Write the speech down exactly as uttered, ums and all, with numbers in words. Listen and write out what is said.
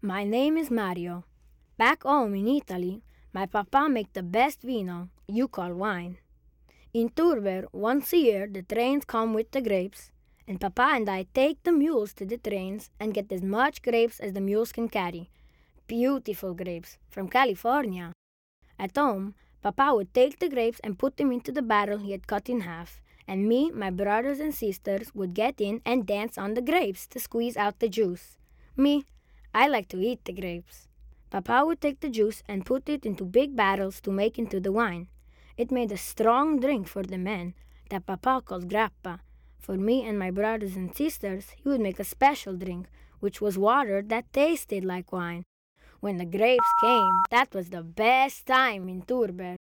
My name is Mario. Back home in Italy, my papa make the best vino you call wine. In Turber, once a year the trains come with the grapes, and papa and I take the mules to the trains and get as much grapes as the mules can carry. Beautiful grapes from California. At home, papa would take the grapes and put them into the barrel he had cut in half, and me, my brothers and sisters would get in and dance on the grapes to squeeze out the juice. Me, I like to eat the grapes. Papa would take the juice and put it into big barrels to make into the wine. It made a strong drink for the men that Papa called grappa. For me and my brothers and sisters, he would make a special drink, which was water that tasted like wine. When the grapes came, that was the best time in Turber.